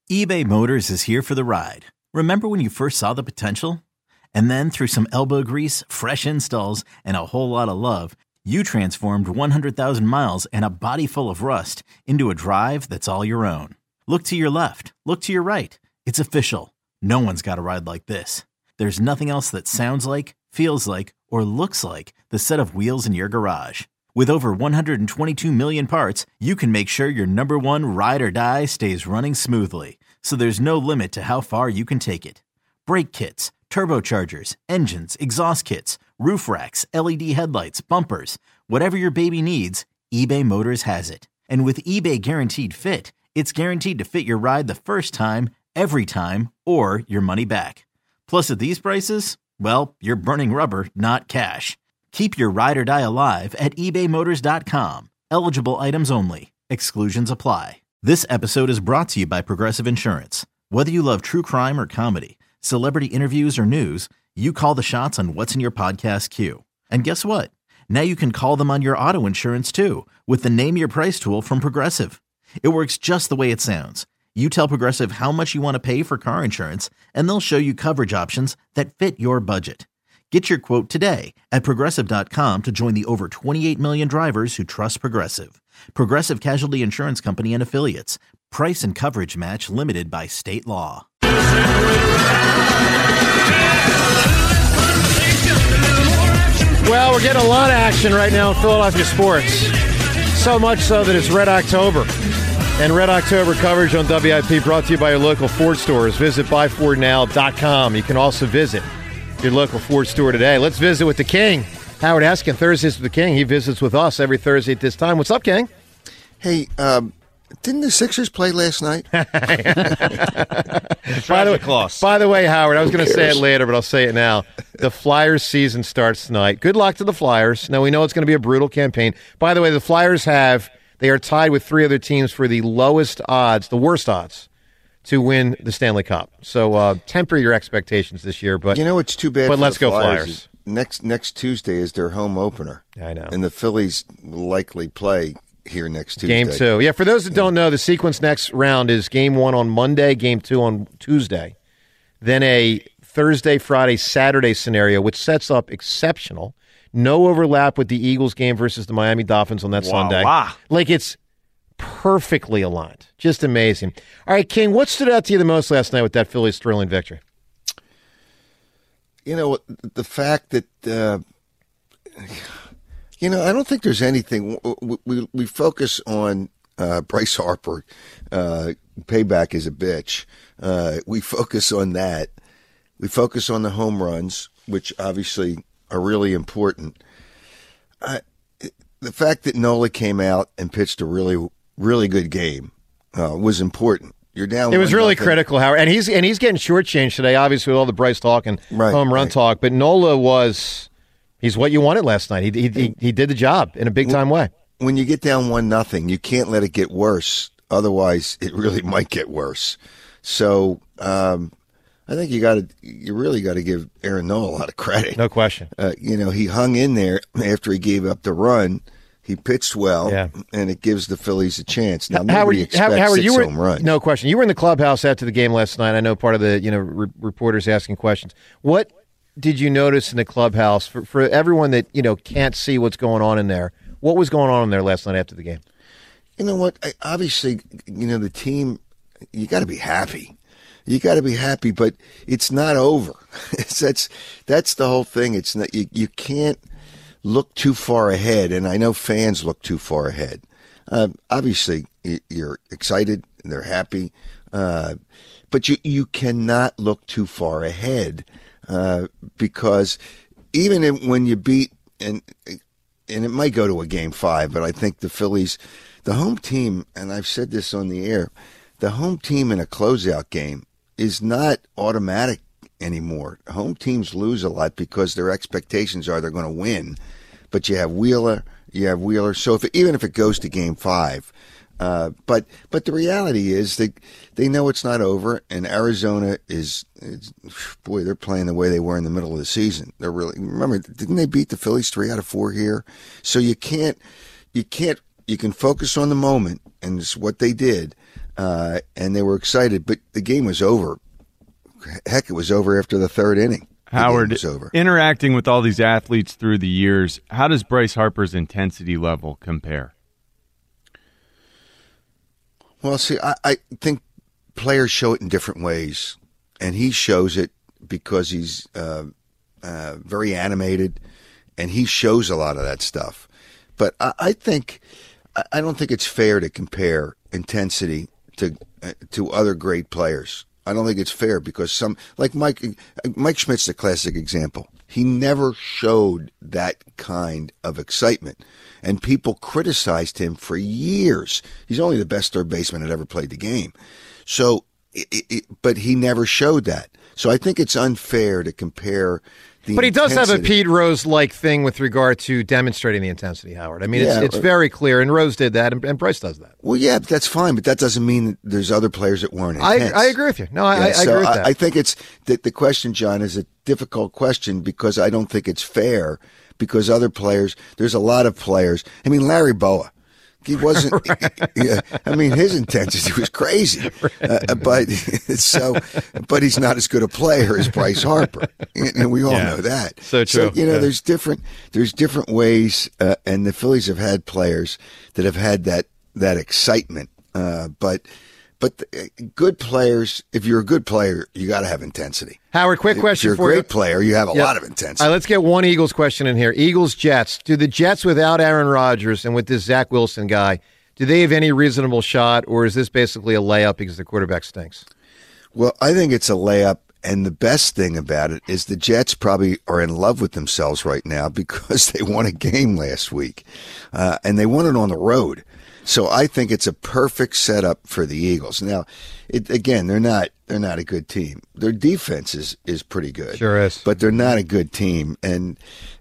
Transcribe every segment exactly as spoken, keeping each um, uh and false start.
eBay Motors is here for the ride. Remember when you first saw the potential? And then through some elbow grease, fresh installs, and a whole lot of love, you transformed one hundred thousand miles and a body full of rust into a drive that's all your own. Look to your left. Look to your right. It's official. No one's got a ride like this. There's nothing else that sounds like, feels like, or looks like the set of wheels in your garage. With over one hundred twenty-two million parts, you can make sure your number one ride or die stays running smoothly. So there's no limit to how far you can take it. Brake kits, turbochargers, engines, exhaust kits, roof racks, L E D headlights, bumpers, whatever your baby needs, eBay Motors has it. And with eBay Guaranteed Fit, it's guaranteed to fit your ride the first time, every time, or your money back. Plus at these prices, well, you're burning rubber, not cash. Keep your ride or die alive at ebay motors dot com. Eligible items only. Exclusions apply. This episode is brought to you by Progressive Insurance. Whether you love true crime or comedy, celebrity interviews or news, you call the shots on what's in your podcast queue. And guess what? Now you can call them on your auto insurance too with the Name Your Price tool from Progressive. It works just the way it sounds. You tell Progressive how much you want to pay for car insurance, and they'll show you coverage options that fit your budget. Get your quote today at Progressive dot com to join the over twenty-eight million drivers who trust Progressive. Progressive Casualty Insurance Company and Affiliates. Price and coverage match limited by state law. Well, we're getting a lot of action right now in Philadelphia sports. So much so that it's Red October. And Red October coverage on W I P brought to you by your local Ford stores. Visit buy ford now dot com. You can also visit your local Ford store today. Let's visit with the King, Howard Eskin. Thursdays with the King. He visits with us every Thursday at this time. What's up, King? Hey, um, didn't the Sixers play last night? by, the way, by the way, Howard, I was going to say it later, but I'll say it now. The Flyers season starts tonight. Good luck to the Flyers. Now, we know it's going to be a brutal campaign. By the way, the Flyers have, they are tied with three other teams for the lowest odds, the worst odds, to win the Stanley Cup. So uh, temper your expectations this year. But you know it's too bad. But for let's the go Flyers. Flyers. Next next Tuesday is their home opener. I know, and the Phillies will likely play here next Tuesday. Game two. Yeah, for those that don't know, the sequence next round is game one on Monday, game two on Tuesday, then a Thursday, Friday, Saturday scenario, which sets up exceptional. No overlap with the Eagles game versus the Miami Dolphins on that wow, Sunday. Wow. Like it's perfectly aligned. Just amazing. All right, King, what stood out to you the most last night with that Phillies thrilling victory? You know, the fact that, uh, you know, I don't think there's anything. We, we, we focus on uh, Bryce Harper. Uh, payback is a bitch. Uh, we focus on that. We focus on the home runs, which obviously are really important. I, the fact that Nola came out and pitched a really, really good game uh, was important. You're down. It was really nothing. critical, Howard, and he's and he's getting shortchanged today, obviously with all the Bryce talk and right, home run right. talk. But Nola was, he's what you wanted last night. He he he, he did the job in a big time way. When you get down one nothing, you can't let it get worse. Otherwise, it really might get worse. So um, I think you got to, you really got to give Aaron Nola a lot of credit. No question. Uh, you know, he hung in there after he gave up the run. He pitched well, yeah. and it gives the Phillies a chance. Now, nobody Howard, expects Howard, six you were, home runs. No question. You were in the clubhouse after the game last night. I know part of the you know re- reporters asking questions. What did you notice in the clubhouse for, for everyone that you know can't see what's going on in there? What was going on in there last night after the game? You know what? I, obviously, you know the team. You got to be happy. You got to be happy, but it's not over. it's, that's that's the whole thing. It's not you. You can't look too far ahead, and I know fans look too far ahead. Uh, obviously, you're excited and they're happy, uh, but you you cannot look too far ahead uh, because even in, when you beat and and it might go to a game five, but I think the Phillies, the home team, and I've said this on the air, the home team in a closeout game is not automatic anymore. Home teams lose a lot because their expectations are they're going to win. But you have Wheeler, you have Wheeler. So if even if it goes to game five, uh, but but the reality is they they know it's not over, and Arizona is, is boy, they're playing the way they were in the middle of the season. They're really remember didn't they beat the Phillies three out of four here? So you can't you can't you can focus on the moment, and it's what they did. uh, and they were excited, but the game was over. Heck, it was over after the third inning. The Howard, game was over. Interacting with all these athletes through the years, how does Bryce Harper's intensity level compare? Well, see, I, I think players show it in different ways, and he shows it because he's uh, uh, very animated, and he shows a lot of that stuff. But I, I think I don't think it's fair to compare intensity to uh, to other great players. I don't think it's fair because some like Mike Mike Schmidt's a classic example. He never showed that kind of excitement, and people criticized him for years. He's only the best third baseman that ever played the game. So, it, it, but he never showed that. So I think it's unfair to compare the But he does have a intensity. Pete Rose-like thing with regard to demonstrating the intensity, Howard. I mean, Yeah, it's, it's or- very clear, and Rose did that, and, and Bryce does that. Well, yeah, that's fine, but that doesn't mean that there's other players that weren't I, intense. I agree with you. No, I, Yeah, I, I so agree with that. I think it's the, the question, John, is a difficult question because I don't think it's fair because other players, there's a lot of players. I mean, Larry Boa, he wasn't, yeah, I mean, his intensity was crazy, uh, but so, but he's not as good a player as Bryce Harper. And we all Yeah. know that. So true. you know, Yeah. there's different, there's different ways, uh, and the Phillies have had players that have had that, that excitement. Uh, but, but the, good players, if you're a good player, you got to have intensity. Howard, quick If question you're a for great you. player, you have a Yeah. lot of intensity. All right, let's get one Eagles question in here. Eagles, Jets. Do the Jets without Aaron Rodgers and with this Zach Wilson guy, do they have any reasonable shot, or is this basically a layup because the quarterback stinks? Well, I think it's a layup, and the best thing about it is the Jets probably are in love with themselves right now because they won a game last week, uh, and they won it on the road. So I think it's a perfect setup for the Eagles. Now, it, again, they're not they're not a good team. Their defense is, is pretty good, Sure is. but they're not a good team. And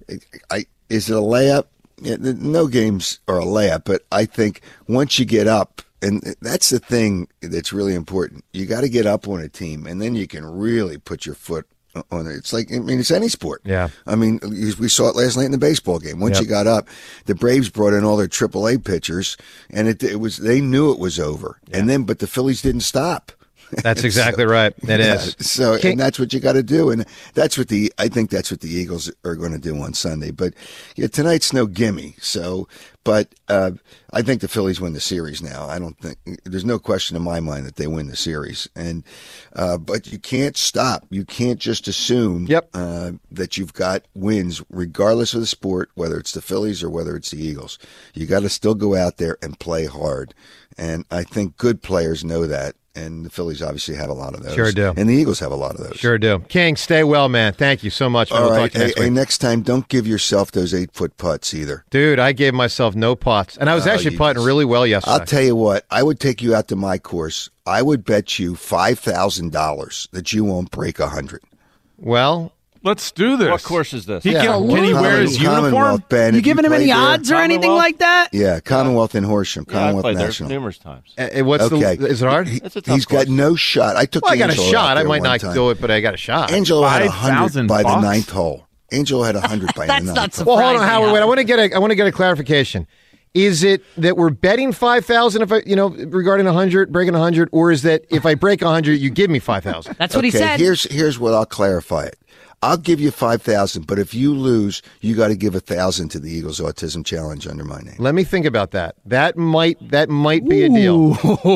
I is it a layup? Yeah, no games are a layup, but I think once you get up, and that's the thing that's really important. You got to get up on a team, and then you can really put your foot on it. It's like, I mean, it's any sport. Yeah. I mean, we saw it last night in the baseball game. Once Yep. you got up, the Braves brought in all their triple A pitchers, and it, it was they knew it was over. And then, but the Phillies didn't stop. That's exactly right. It Yeah, is. So, Can- and that's what you got to do, and that's what the I think that's what the Eagles are going to do on Sunday. But yeah, tonight's no gimme. So, but uh, I think the Phillies win the series now. I don't think there's no question in my mind that they win the series, and uh, but you can't stop. You can't just assume Yep. uh, that you've got wins, regardless of the sport, whether it's the Phillies or whether it's the Eagles. You got to still go out there and play hard, and I think good players know that. And the Phillies obviously have a lot of those. Sure do. And the Eagles have a lot of those. Sure do. King, stay well, man. Thank you so much. Man. All We'll right. talk to you Hey, next hey, week. next time, don't give yourself those eight-foot putts either. Dude, I gave myself no putts. And I was Oh, actually you putting just- really well yesterday. I'll tell you what. I would take you out to my course. I would bet you five thousand dollars that you won't break one hundred. well, Let's do this. What course is this? He Yeah. can, can he wear his uniform? Commonwealth, Ben. You Have giving him any played there? odds or anything Commonwealth? like that? Yeah, Commonwealth in Horsham, Yeah, I Commonwealth played there National. numerous times. uh, what's Okay. the? Is it hard? He, It's a tough he's got course. no shot. I took Well, I got a Angelo shot. out I there might one not time. do it, but I got a shot. Angelo had a five hundred thousand by the bucks? ninth hole. Angelo had a hundred by the That's ninth not hole. Well, hold on, Surprising, Howard. Wait, I Howard. want to get a. I want to get a clarification. Is it that we're betting five thousand if I, you know, regarding a hundred, breaking a hundred, or is that if I break a hundred, you give me five thousand? That's what he Okay, said. Here's here's what I'll clarify it. I'll give you five thousand, but if you lose, you got to give a thousand to the Eagles Autism Challenge under my name. Let me think about that. That might that might be a deal.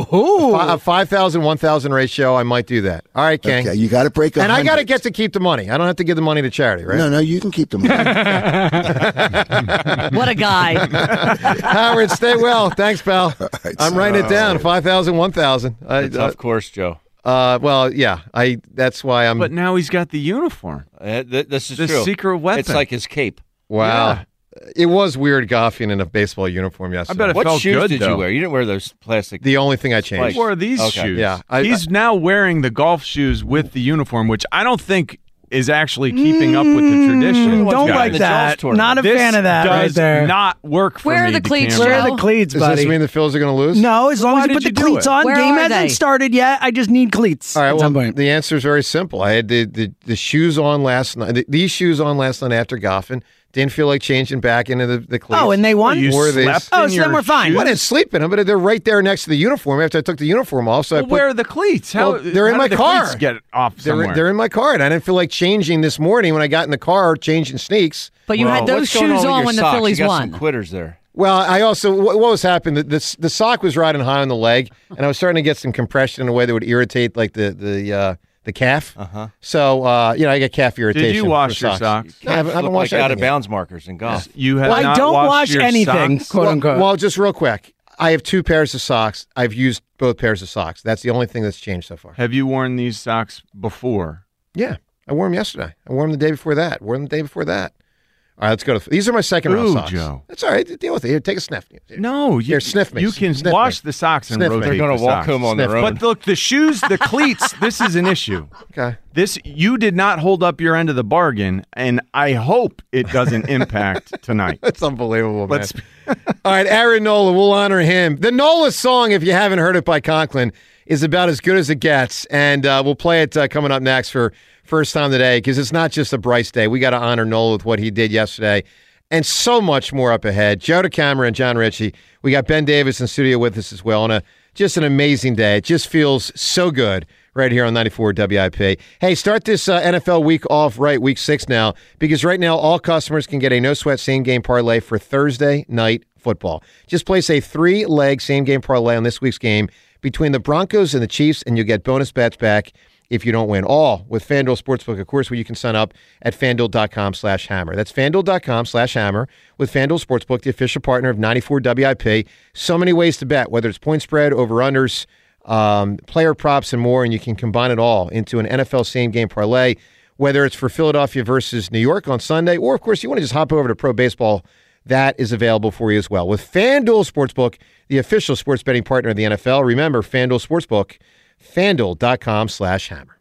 A five thousand, one thousand ratio. I might do that. All right, King. Okay, you got to break a and I hundred. got to get to keep the money. I don't have to give the money to charity, right? No, no, you can keep the money. What a guy. Howard, stay well. Thanks, pal. right, I'm so- writing it down. five thousand, one thousand. I, It's a tough course, Joe. uh, well, yeah. I. That's why I'm. But now he's got the uniform. Uh, th- this is The true. secret weapon. It's like his cape. wow. Yeah. It was weird golfing in a baseball uniform I yesterday. bet it What felt shoes good, did though. you wear? You didn't wear those plastic. The only thing I He changed. wore these Okay. shoes. Yeah, I- he's now wearing the golf shoes with the uniform, which I don't think is actually keeping up with the tradition. What's Don't got in like the that. Jones tournament? Not a This fan of that does right there. not work for Where are me. the cleats, camera. Where are Joe? the cleats, Does buddy? this mean the Phils are going to lose? No, as long Why as you did put you the do cleats it? on. Where Game are hasn't they? started yet. I just need cleats. All right, at well, some point. the answer is very simple. I had the, the, the shoes on last night, the, these shoes on last night after golfing. Didn't feel like changing back into the, the cleats. Oh, and they won? You Wore these- slept Oh, in so your then we're fine. shoes? I didn't sleep in them, but they're right there next to the uniform after I took the uniform off. So I Well, put, where are the cleats? How, Well, they're in how my did the car. cleats get off they're, somewhere? they're in my car, and I didn't feel like changing this morning when I got in the car, changing sneaks. But you Well, had those What's going shoes on with on your when the socks? Phillies you got won. Some quitters there. Well, I also what, what was happening? The, the the sock was riding high on the leg, and I was starting to get some compression in a way that would irritate like the the uh, the calf. Uh-huh. So uh, you know, I get calf irritation. Did you from wash your socks? socks? I haven't, I haven't Look washed like out of anything yet. bounds markers in golf. You have Well, I not don't washed wash your anything, socks? quote Well, unquote. well, just real quick, I have two pairs of socks. I've used both pairs of socks. That's the only thing that's changed so far. Have you worn these socks before? Yeah, I wore them yesterday. I wore them the day before that. Wore them the day before that. All right, let's go to these are my second round Ooh, socks. Joe. That's all right. Deal with it. Here, take a sniff. No, you, Here, sniff me. You can Sniff wash me. the socks and Sniff me. rotate. They're going the to walk socks. home on Sniff. their own. But look, the shoes, the cleats. This is an issue. Okay. This you did not hold up your end of the bargain, and I hope it doesn't impact tonight. That's unbelievable, man. Let's. All right, Aaron Nola, we'll honor him. The Nola song, if you haven't heard it by Conklin, is about as good as it gets, and uh, we'll play it uh, coming up next for first time today because it's not just a Bryce day. We got to honor Nola with what he did yesterday, and so much more up ahead. Joe DeCamera and John Ritchie. We got Ben Davis in studio with us as well, and a, just an amazing day. It just feels so good right here on ninety-four W I P. Hey, start this uh, N F L week off right, week six now, because right now all customers can get a no-sweat same-game parlay for Thursday night football. Just place a three-leg same-game parlay on this week's game between the Broncos and the Chiefs, and you'll get bonus bets back if you don't win. All with FanDuel Sportsbook, of course, where you can sign up at FanDuel.com slash hammer. That's FanDuel.com slash hammer with FanDuel Sportsbook, the official partner of ninety-four W I P. So many ways to bet, whether it's point spread, over-unders, um, player props, and more, and you can combine it all into an N F L same-game parlay, whether it's for Philadelphia versus New York on Sunday, or, of course, you want to just hop over to Pro Baseball. That is available for you as well. With FanDuel Sportsbook, the official sports betting partner of the N F L. Remember, FanDuel Sportsbook, FanDuel.com slash hammer.